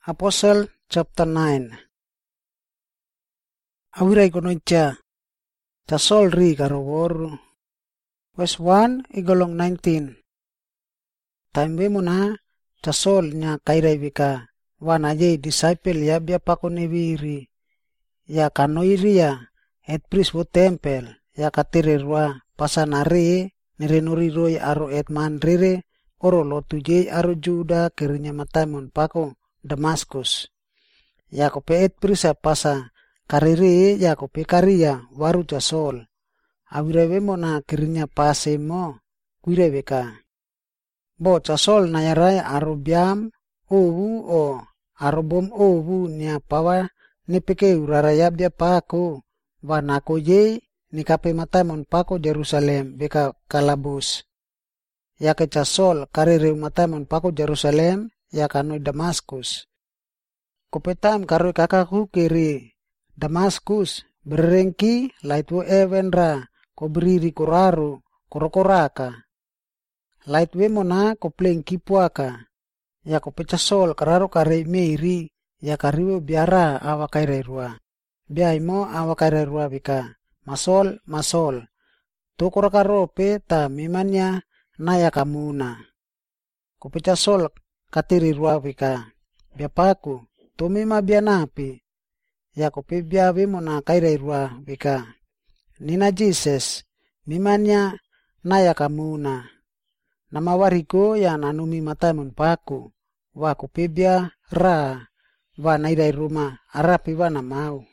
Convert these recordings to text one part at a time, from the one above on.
Apostle chapter 9. Awirai konocha tasol ri karoworu. Verse 1 igolong 19. Time muna tasol nya kairai vika wana ye disciple ya bia pakoneviri ya kanoiria et priest wo temple ya katererwa pasanare nerenori aro et manrere oro lotuje aro Juda kerinya matamon pako Damaskus. Ya kope et prisa pasa karere ya kope karia waru jasol. Awirewe mona kirinya pase mo kuireweka. Bo jasol nayarai aro biam owu o aro bom owu nia pawa nepeke uraraya bia pako wanako ye nikape matamon pako Jerusalem beka kalabus. Ya ke jasol karere matamon pako Jerusalem ya kanoi Damaskus. Kopetam karoi kakaku kiri Damaskus berengki laitwo evenra ko beriri koraru korokoraka. Laitwe mona ko plengki puaka. Ya ko pecasol kararo kare meiri ya kariwe biara awa kairerua. Biaimo awa kairerua bika. Masol. Tokorakaro ta mimanya naya kamuna. Ko pecasol katiri ruawika biapaku tumima bianapi ya kope biawe mona kairai ruawika nina Jesus mimanya naya kamuna nama wariko ya nanumi matamon paku wa kope bia ra wa nairai ruma arapi wana mau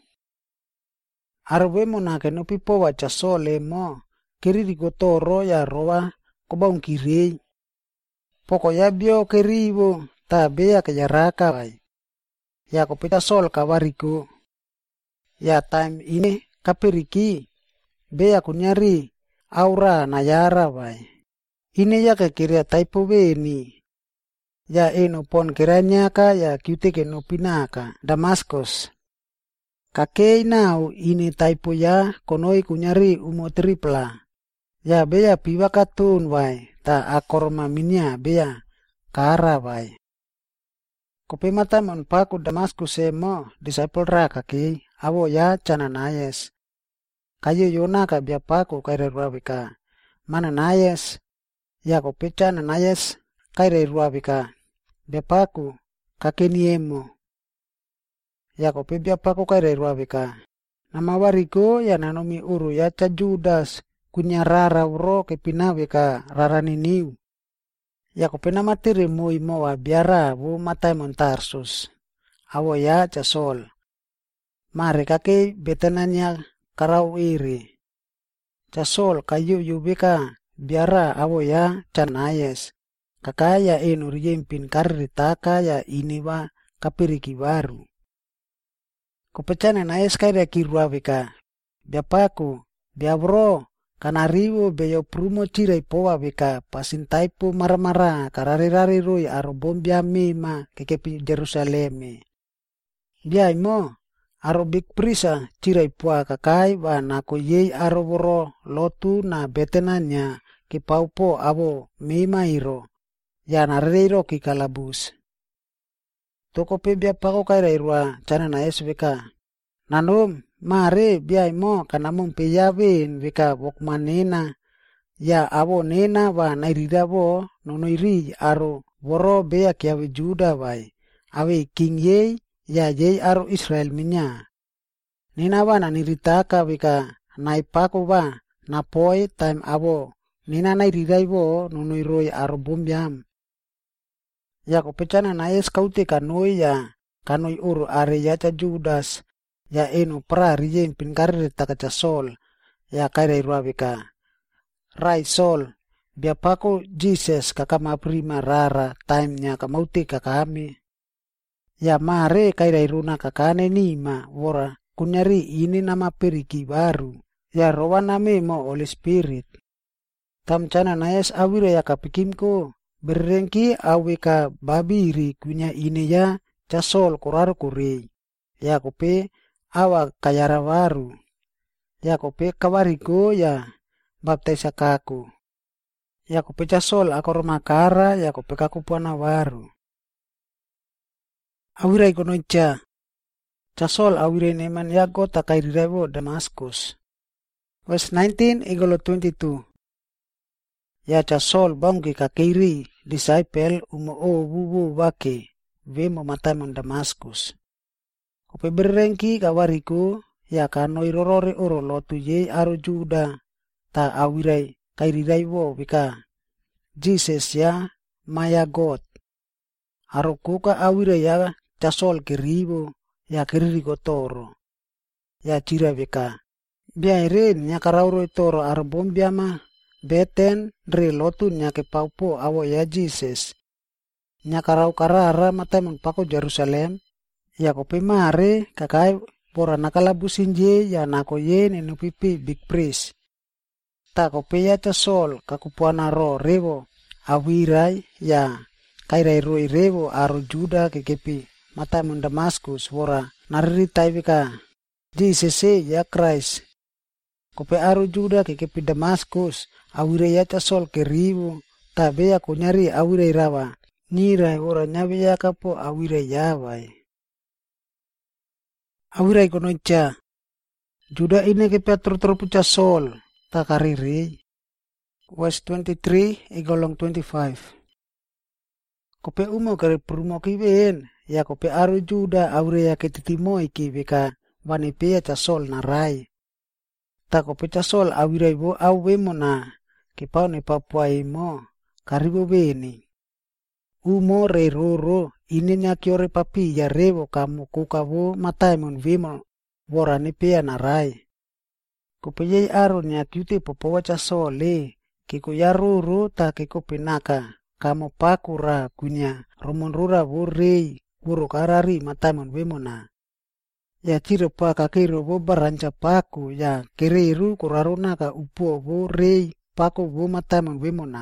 arwe mona kenopi po wa jasole mo kiriri gotoro ya roa kobaung kirei poko ya bio keribo ta bea kejaraka bai. Ya kopita sol kawariko. Ya time ini kapiriki bea kunyari aura nayara bai. Ini ya kekiria taipo beni. Ya eno pon kiranya ka ya kiute keno pinaka Damaskus. Kakei nau ini taipo ya konoi kunyari umo tripla. Ya bea piwa katun bai. Ta akorma minya bea kara bai. Kope matamon paku Damaskus mo disciple ra kaki awo ya Cananayes. Kayo yona ka bia paku kaire ruabika. Mananayes ya kope Cananayes kaire ruabika. Bia paku kakeniemo. Ya kope bia paku kaire ruabika. Nama wariko ya nanomi uru ya ca Judas. Kunya rara uro kepinawe ka rarani niu. Ya kopena materi mo wa biara wo matai montarsus. Awo ya jasol. Mare kake betananya karau iri. Jasol kayu yubika biara awo ya Canayes. Kakaya eno riempin karitaka ya iniwa kapiriki baru. Kopecana naes kaya kiruawika. Biapaku, biabro. Kanariwo beyo prumo cirai poa beka pasintaipo marmara karari roi aro bombia mima kekepi Jerusaleme. Biaimo aro big prisa cirai poa kakai wa nako yei aro woro lotu na betenanya ke paupo abo mima iro ya nareiro ki kalabus. Toko pe bia pako kaira irwa cana na esbeka. Nanom mare biaimo kanamong peyawin vika wokmanena ya abo nena wa nairida bo nonoiri aro woro bea kiawe Juda bai awe king ye ya ye aro Israel minya nena wa naniritaka vika naipako wa napoi time abo nena nairida bo nonoiroi aro bombiam ya kopecana naes kaute kanoi ya kanoi uru are ya ca Judas ya eno pra riyen pinkarre takaca sol ya kaira irwabika rai sol biapako Jesus kakama prima rara time nya kamauti kakami ya mare kaira iruna kakane nima wora kunyari ini nama periki baru ya rowana memo Holy Spirit tam cana naes awira ya kapikimko berengki aweka babiri kunya ini ya casol korar kuri ya kope awa kayara waru. Ya kope kawariko ya baptisa kaku. Ya kope casol akor makara ya kope kaku puana waru. Awirai konocha. Tasol awirai neman yago takairirevo Damaskus. Verse 19 igolo 22. Ya Tasol bangki kakiri disciple umo bubu wake vemo matamon Damaskus. Kope berengki kawariku ya kanoi rorore oro lotu ye aro Juda ta awirai kairirai wo wika. Jesus ya maya God. Aro kuka awirai ya Tasol kiribo ya kiriri toro. Ya tira wika. Biaire nyakarauro toro aro bombiama beten re lotu nyake paupo awo ya Jesus. Nyakarau karara matamon pako Jerusalem. Ya kope mare kakai pora nakalabusinje ya nako ye nenupipi big priest. Ta kope ya Tasol kakupuana ro revo awirai ya kairai roi revo aro Juda kekepi matamon Damaskus wora nariritai wika Jesus ya Christ. Kope aro Juda kekepi Damaskus awirai ya Tasol keribu tabe ya kunyari awirai rawa nirai wora nyabe ya kapo awirai yawai. Awirai konocha. Juda ini ke Petro puca Sol takariri. Verse 23 igolong 25. Kope umo kare prumo kiben ya kope aro Juda awirai ya ketitimo iki beka wanipea Tasol narai. Ta kope Tasol awirai bo awe mona kipau ne Papua imo karibu beni. Umo re roro ini nyakiore papi ya revo kamu kukavo mataimon vimo wora nipea narai. Kupeye aro nyakyute popowa Tasole kiko ya roro ta kiko pinaka kamu pakura kunya romon rura vorei wuro karari mataimon vimona. Ya tiro pa kakiro vo baranca paku ya kereru kurarona ka upo vorei paku vo mataimon vimona.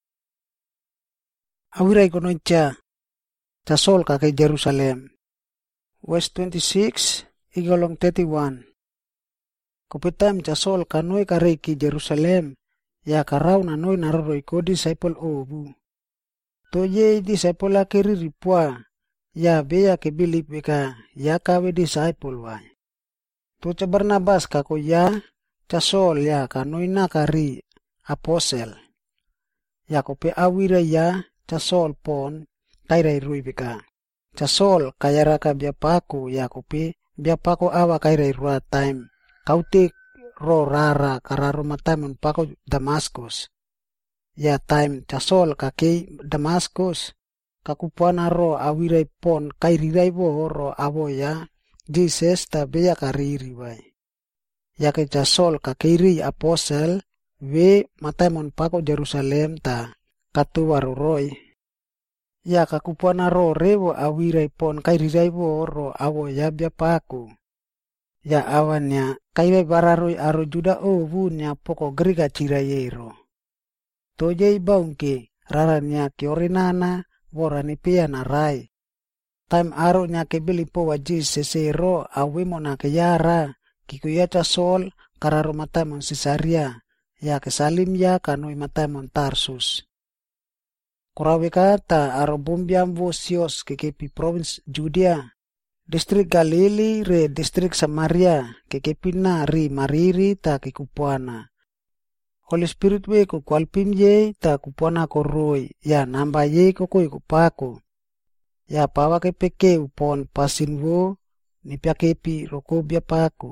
Awirai konocha. Tasol kake Jerusalem. Verse 26 igolong 31. Kopetam Tasol kanoi kareki Jerusalem ya karau nanoi naroroi ko disciple obu. To ye disciple akiri ripua ya beya ke bilip beka ya kawe disciple wai. To cha Barnabas kako ya Tasol ya kanoi nakari apostle. Ya kope awira ya Tasol pon kairai rui beka. Tasol kayaraka biapaku ya kope biapako awa kairai rua time. Kautik ro rara kararo matamon pako Damaskus. Ya time Tasol kakei Damaskus kakupuana ro awirai pon kairirai bo ro awo ya Jesus ta beya kariri wai. Ya ke Tasol kakeiri apostle we matamon pako Jerusalem ta katuwaru roi. Ya kakupuana ro revo awirai pon kairirai bo ro awo ya biapaku. Ya awannya kairai bararoi aro Juda ovunya poko griga cirayero. Tojei baungke raranya kiorinana wora nipia narai. Time aro nya kebilipo wajis sesero awimona ke yara kikuya Tasol kararo matamon Sisaria ya kesalim ya kanoi matamon Tarsus. Kurawika ta aro bumbiam vosios kekepi province Judea. Distrik Galili re distrik Samaria kekepina ri mariri ta kekupuana. Holy Spirit we kukwalpim ye ta kupuana koroi ya namba ye kokoi kupako. Ya pawa kepeke upon pasinwo nipya kepi rokobia paku.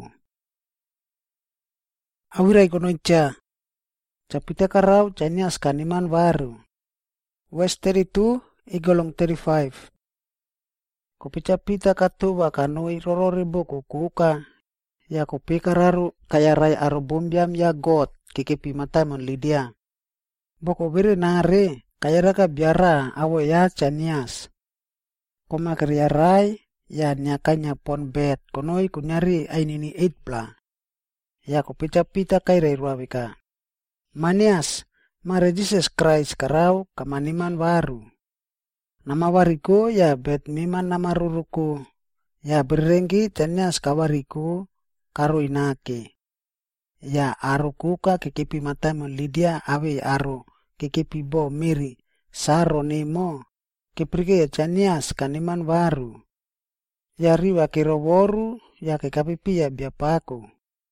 Awirai konocha. Capita karau canyas kaniman baru. Verse 32 igolong 35. Kopicapita katuba kanoi rorore boko kuka ya kopi kararu kayarai aro bombiam ya God kekepi matamon Lydia. Boko bere nare kayaraka biara awo ya Chanias. Koma kariarai ya nyakanya pon bet konoi kunyari ainini 8 bla. Ya kopicapita kairai ruawika. Manias mare Jesus Christ karau kamaniman baru. Nama wariko ya bet miman nama ruruku. Ya berenggi Chanias kawariko karo inake. Ya aro kuka kekepi matamon Lydia awe aro kekepi bo miri saro nemo keprike ya Chanias kaniman baru. ya riwa kiroworu ya kekapipia biapaku.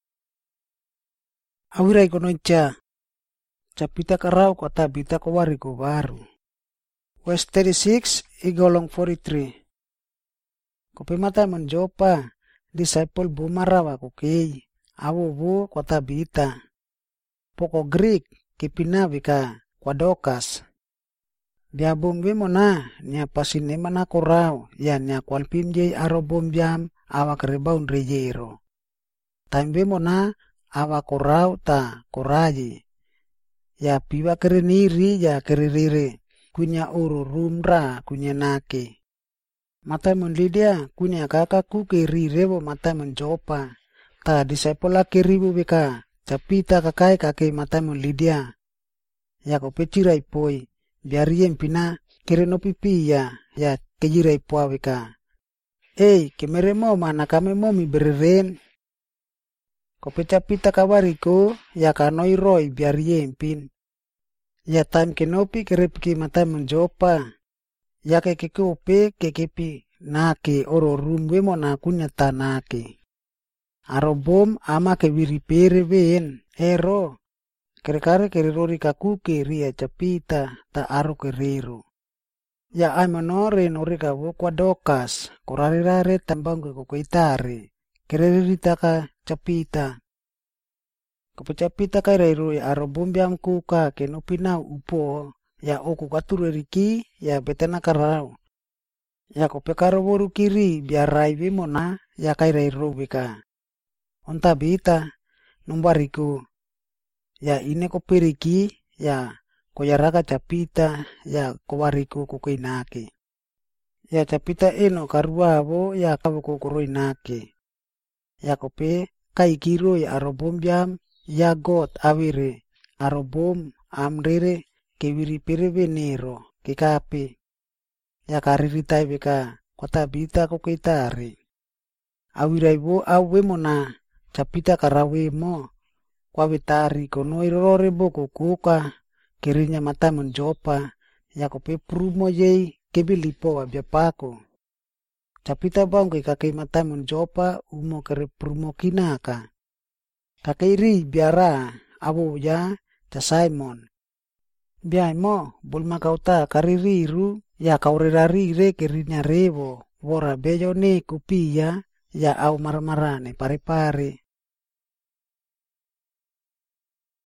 Awirai kononcha capita karau kota bita kowari ko baru. Verse 36 igolong 43. Kopimata menjopa disciple bumarawa kukei awu kota bita. Poko Greek kipina bika kwa Dokas. Biabumbi mona nia pasine mana korau ya nia kwalpimje arobombiam awa kerebaun rejero. Tambe mona awa korau ta koraji. Ya piwa kereniri ya keririre kunya uru rumra kunya nake. Mata menlidia kunya kakaku kerire mata menjopa. Ta disciple keribu bika capita kakai kake mata menlidia. Ya kopecirai poi. Biari yang pina kereno pipi ya kejirai puawika. Kemeremo mana kame momi bereren. Kopeca pita kawariko ya kanoi roi biari yang pin. Ya time kenopi kerepki mata menjopa. Ya kekekope kekepi nake oro rumwe mona kunya tanake. Arobom ama kewiripere ben ero. Kere-kare kererori kaku keria capita ta aro kerero. Ya aimanore nore kawo kwa Dokas. Korare-rare tambang ko koitare. Kererita ka capita. Kapacapita kairero ya arobombiam kuka kenopina upo. Ya oku katureriki ya betena karau. Ya kopekaro boru kiri biarai bimona ya kairero bika. Onta bita numbariku. Ya ine ko periki ya koyaraka capita ya kowariku kukoinake. Ya capita eno karuabo ya kabo kukoinake. Ya kope kaikiro ya arobombiam ya got awire arobom amrere kewiri pere venero kekape. Ya kariritai beka kota bita kukoitare. Awiraibo awe mona capita karawe mo. Kwa vitari kono irore boko kuka kirinya mata menjopa ya kope prumo yei kebilipo abiapako. Capita bangke kake mata menjopa umo kere prumo kinaka. Kake iri biara abu ya ta Simon. Biai mo bulma kauta kaririru ya kaurerarire kirinya revo wora bejo ne kupiya ya au marmarane pare-pare.